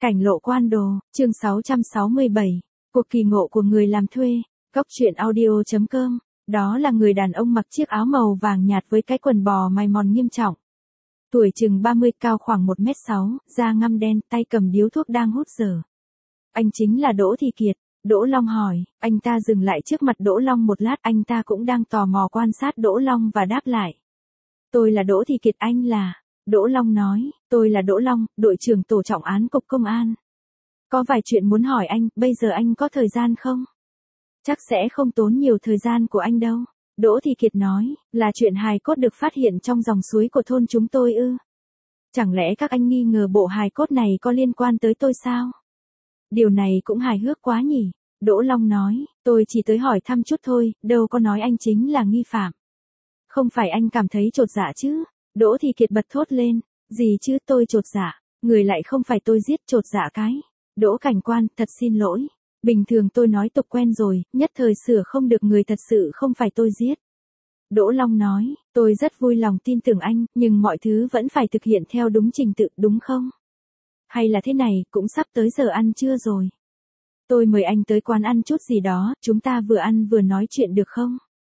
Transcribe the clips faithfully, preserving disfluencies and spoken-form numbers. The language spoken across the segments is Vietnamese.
Cảnh lộ quan đồ, chương sáu trăm sáu mươi bảy, cuộc kỳ ngộ của người làm thuê, góc truyện audio chấm com, đó là người đàn ông mặc chiếc áo màu vàng nhạt với cái quần bò mày mòn nghiêm trọng. Tuổi chừng ba mươi, cao khoảng một mét sáu, da ngăm đen, tay cầm điếu thuốc đang hút dở. Anh chính là Đỗ Thì Kiệt. Đỗ Long hỏi, anh ta dừng lại trước mặt Đỗ Long một lát, anh ta cũng đang tò mò quan sát Đỗ Long và đáp lại. Tôi là Đỗ Thì Kiệt, anh là... Đỗ Long nói, tôi là Đỗ Long, đội trưởng tổ trọng án cục công an. Có vài chuyện muốn hỏi anh, bây giờ anh có thời gian không? Chắc sẽ không tốn nhiều thời gian của anh đâu. Đỗ Thì Kiệt nói, là chuyện hài cốt được phát hiện trong dòng suối của thôn chúng tôi ư? Chẳng lẽ các anh nghi ngờ bộ hài cốt này có liên quan tới tôi sao? Điều này cũng hài hước quá nhỉ? Đỗ Long nói, tôi chỉ tới hỏi thăm chút thôi, đâu có nói anh chính là nghi phạm. Không phải anh cảm thấy chột dạ chứ? Đỗ Thì Kiệt bật thốt lên, gì chứ, tôi chột dạ, người lại không phải tôi giết, chột dạ cái. Đỗ cảnh quan, thật xin lỗi. Bình thường tôi nói tục quen rồi, nhất thời sửa không được, người thật sự không phải tôi giết. Đỗ Long nói, tôi rất vui lòng tin tưởng anh, nhưng mọi thứ vẫn phải thực hiện theo đúng trình tự, đúng không? Hay là thế này, cũng sắp tới giờ ăn trưa rồi. Tôi mời anh tới quán ăn chút gì đó, chúng ta vừa ăn vừa nói chuyện được không?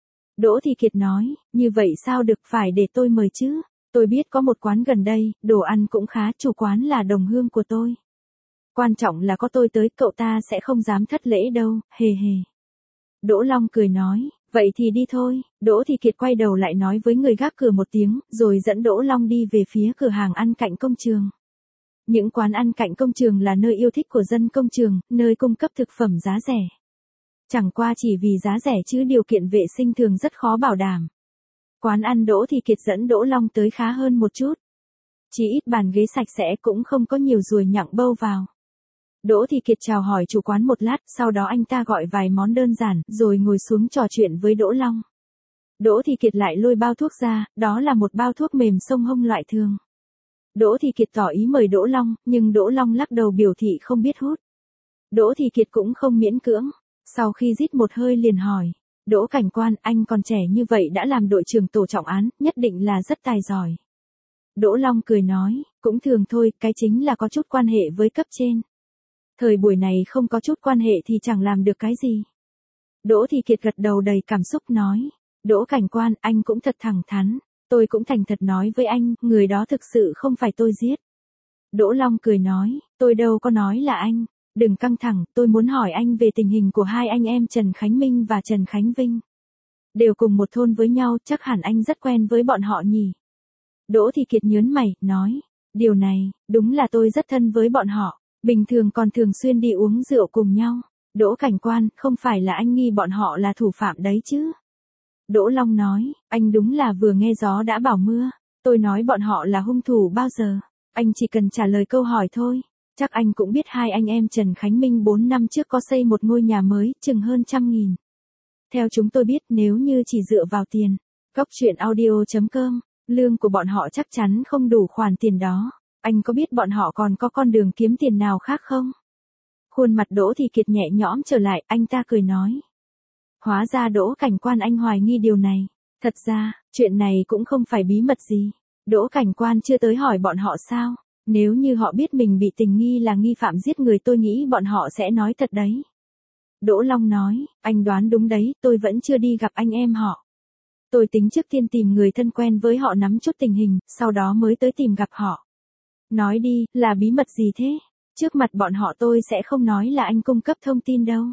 Đỗ Thì Kiệt nói, như vậy sao được, phải để tôi mời chứ? Tôi biết có một quán gần đây, đồ ăn cũng khá, chủ quán là đồng hương của tôi. Quan trọng là có tôi tới, cậu ta sẽ không dám thất lễ đâu, hề hề. Đỗ Long cười nói, vậy thì đi thôi. Đỗ Thì Kiệt quay đầu lại nói với người gác cửa một tiếng, rồi dẫn Đỗ Long đi về phía cửa hàng ăn cạnh công trường. Những quán ăn cạnh công trường là nơi yêu thích của dân công trường, nơi cung cấp thực phẩm giá rẻ. Chẳng qua chỉ vì giá rẻ chứ điều kiện vệ sinh thường rất khó bảo đảm. Quán ăn Đỗ Thì Kiệt dẫn Đỗ Long tới khá hơn một chút. Chỉ ít bàn ghế sạch sẽ, cũng không có nhiều ruồi nhặng bâu vào. Đỗ Thì Kiệt chào hỏi chủ quán một lát, sau đó anh ta gọi vài món đơn giản, rồi ngồi xuống trò chuyện với Đỗ Long. Đỗ Thì Kiệt lại lôi bao thuốc ra, đó là một bao thuốc mềm xông hông loại thường. Đỗ Thì Kiệt tỏ ý mời Đỗ Long, nhưng Đỗ Long lắc đầu biểu thị không biết hút. Đỗ Thì Kiệt cũng không miễn cưỡng. Sau khi rít một hơi liền hỏi, Đỗ cảnh quan, anh còn trẻ như vậy đã làm đội trưởng tổ trọng án, nhất định là rất tài giỏi. Đỗ Long cười nói, cũng thường thôi, cái chính là có chút quan hệ với cấp trên. Thời buổi này không có chút quan hệ thì chẳng làm được cái gì. Đỗ Thì Kiệt gật đầu đầy cảm xúc nói, Đỗ cảnh quan, anh cũng thật thẳng thắn, tôi cũng thành thật nói với anh, người đó thực sự không phải tôi giết. Đỗ Long cười nói, tôi đâu có nói là anh. Đừng căng thẳng, tôi muốn hỏi anh về tình hình của hai anh em Trần Khánh Minh và Trần Khánh Vinh. Đều cùng một thôn với nhau, chắc hẳn anh rất quen với bọn họ nhỉ. Đỗ Thì Kiệt nhớn mày, nói, điều này, đúng là tôi rất thân với bọn họ, bình thường còn thường xuyên đi uống rượu cùng nhau. Đỗ cảnh quan, không phải là anh nghi bọn họ là thủ phạm đấy chứ? Đỗ Long nói, anh đúng là vừa nghe gió đã bảo mưa, tôi nói bọn họ là hung thủ bao giờ, anh chỉ cần trả lời câu hỏi thôi. Chắc anh cũng biết hai anh em Trần Khánh Minh bốn năm trước có xây một ngôi nhà mới, chừng hơn trăm nghìn. Theo chúng tôi biết, nếu như chỉ dựa vào tiền, góc truyện audio chấm com, lương của bọn họ chắc chắn không đủ khoản tiền đó. Anh có biết bọn họ còn có con đường kiếm tiền nào khác không? Khuôn mặt Đỗ Thì Kiệt nhẹ nhõm trở lại, anh ta cười nói. Hóa ra Đỗ cảnh quan anh hoài nghi điều này. Thật ra, chuyện này cũng không phải bí mật gì. Đỗ cảnh quan chưa tới hỏi bọn họ sao? Nếu như họ biết mình bị tình nghi là nghi phạm giết người, tôi nghĩ bọn họ sẽ nói thật đấy. Đỗ Long nói, anh đoán đúng đấy, tôi vẫn chưa đi gặp anh em họ. Tôi tính trước tiên tìm người thân quen với họ nắm chút tình hình, sau đó mới tới tìm gặp họ. Nói đi, là bí mật gì thế? Trước mặt bọn họ tôi sẽ không nói là anh cung cấp thông tin đâu.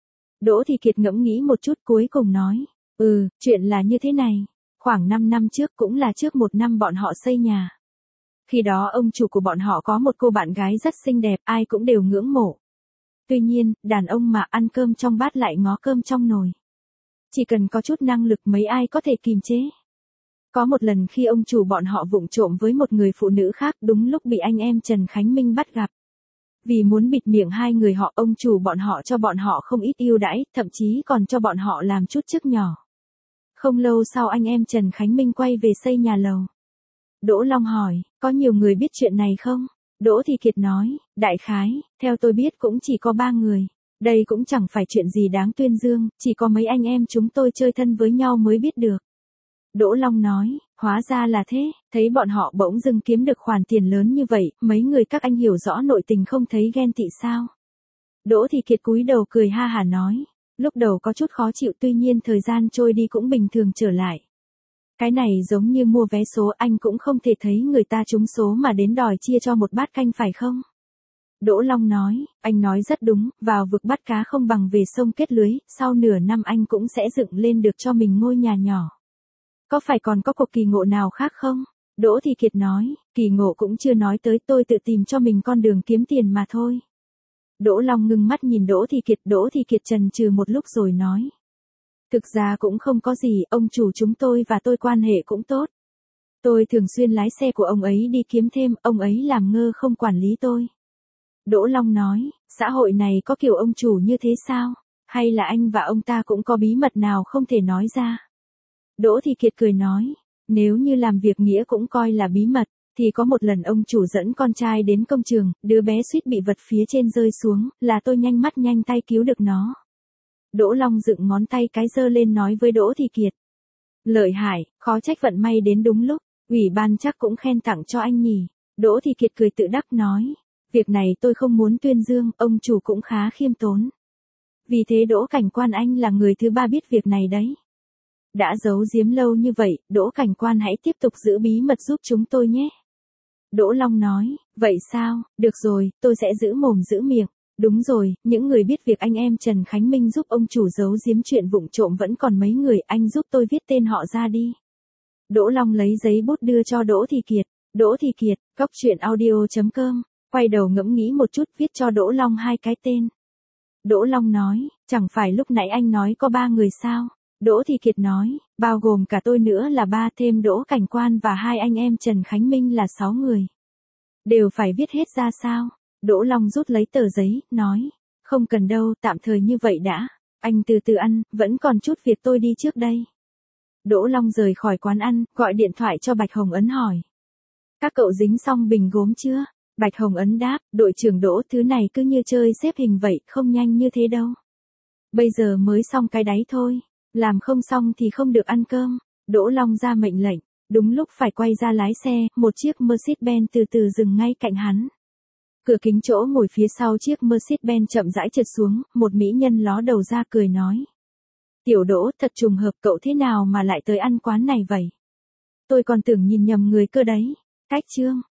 Đỗ Thì Kiệt ngẫm nghĩ một chút cuối cùng nói, ừ, chuyện là như thế này. Khoảng năm năm trước, cũng là trước một năm bọn họ xây nhà. Khi đó ông chủ của bọn họ có một cô bạn gái rất xinh đẹp, ai cũng đều ngưỡng mộ. Tuy nhiên, đàn ông mà ăn cơm trong bát lại ngó cơm trong nồi. Chỉ cần có chút năng lực mấy ai có thể kìm chế. Có một lần khi ông chủ bọn họ vụng trộm với một người phụ nữ khác, đúng lúc bị anh em Trần Khánh Minh bắt gặp. Vì muốn bịt miệng hai người họ, ông chủ bọn họ cho bọn họ không ít ưu đãi, thậm chí còn cho bọn họ làm chút chức nhỏ. Không lâu sau anh em Trần Khánh Minh quay về xây nhà lầu. Đỗ Long hỏi, có nhiều người biết chuyện này không? Đỗ Thì Kiệt nói, đại khái, theo tôi biết cũng chỉ có ba người. Đây cũng chẳng phải chuyện gì đáng tuyên dương, chỉ có mấy anh em chúng tôi chơi thân với nhau mới biết được. Đỗ Long nói, Hóa ra là thế, thấy bọn họ bỗng dưng kiếm được khoản tiền lớn như vậy, mấy người các anh hiểu rõ nội tình không thấy ghen tị sao? Đỗ Thị Kiệt cúi đầu cười ha hả nói, lúc đầu có chút khó chịu tuy nhiên thời gian trôi đi cũng bình thường trở lại. Cái này giống như mua vé số, anh cũng không thể thấy người ta trúng số mà đến đòi chia cho một bát canh phải không? Đỗ Long nói, anh nói rất đúng, vào vực bắt cá không bằng về sông kết lưới, sau nửa năm anh cũng sẽ dựng lên được cho mình ngôi nhà nhỏ. Có phải còn có cuộc kỳ ngộ nào khác không? Đỗ Thị Kiệt nói, kỳ ngộ cũng chưa nói tới, tôi tự tìm cho mình con đường kiếm tiền mà thôi. Đỗ Long ngưng mắt nhìn Đỗ Thị Kiệt, Đỗ Thị Kiệt chần chừ một lúc rồi nói. Thực ra cũng không có gì, ông chủ chúng tôi và tôi quan hệ cũng tốt. Tôi thường xuyên lái xe của ông ấy đi kiếm thêm, ông ấy làm ngơ không quản lý tôi. Đỗ Long nói, xã hội này có kiểu ông chủ như thế sao? Hay là anh và ông ta cũng có bí mật nào không thể nói ra? Đỗ Thị Kiệt cười nói, nếu như làm việc nghĩa cũng coi là bí mật, thì có một lần ông chủ dẫn con trai đến công trường, đứa bé suýt bị vật phía trên rơi xuống, là tôi nhanh mắt nhanh tay cứu được nó. Đỗ Long dựng ngón tay cái giơ lên nói với Đỗ Thị Kiệt. Lợi hại, khó trách vận may đến đúng lúc, ủy ban chắc cũng khen tặng cho anh nhỉ. Đỗ Thị Kiệt cười tự đắc nói, việc này tôi không muốn tuyên dương, ông chủ cũng khá khiêm tốn. Vì thế Đỗ Cảnh Quan anh là người thứ ba biết việc này đấy. Đã giấu giếm lâu như vậy, Đỗ Cảnh Quan hãy tiếp tục giữ bí mật giúp chúng tôi nhé. Đỗ Long nói, vậy sao, được rồi, tôi sẽ giữ mồm giữ miệng. Đúng rồi, những người biết việc anh em Trần Khánh Minh giúp ông chủ giấu giếm chuyện vụng trộm vẫn còn mấy người, anh giúp tôi viết tên họ ra đi. Đỗ Long lấy giấy bút đưa cho Đỗ Thị Kiệt. Đỗ Thị Kiệt, cóc truyện audio chấm com, quay đầu ngẫm nghĩ một chút viết cho Đỗ Long hai cái tên. Đỗ Long nói, chẳng phải lúc nãy anh nói có ba người sao? Đỗ Thị Kiệt nói, bao gồm cả tôi nữa là ba, thêm Đỗ Cảnh Quan và hai anh em Trần Khánh Minh là sáu người. Đều phải viết hết ra sao? Đỗ Long rút lấy tờ giấy, nói, không cần đâu, tạm thời như vậy đã, anh từ từ ăn, vẫn còn chút việc tôi đi trước đây. Đỗ Long rời khỏi quán ăn, gọi điện thoại cho Bạch Hồng Ấn hỏi. Các cậu dính xong bình gốm chưa? Bạch Hồng Ấn đáp, đội trưởng Đỗ, thứ này cứ như chơi xếp hình vậy, không nhanh như thế đâu. Bây giờ mới xong cái đáy thôi, làm không xong thì không được ăn cơm. Đỗ Long ra mệnh lệnh, đúng lúc phải quay ra lái xe, một chiếc Mercedes-Benz từ từ dừng ngay cạnh hắn. Cửa kính chỗ ngồi phía sau chiếc Mercedes-Benz chậm rãi trượt xuống, một mỹ nhân ló đầu ra cười nói. Tiểu Đỗ, thật trùng hợp, cậu thế nào mà lại tới ăn quán này vậy? Tôi còn tưởng nhìn nhầm người cơ đấy. Cách chương.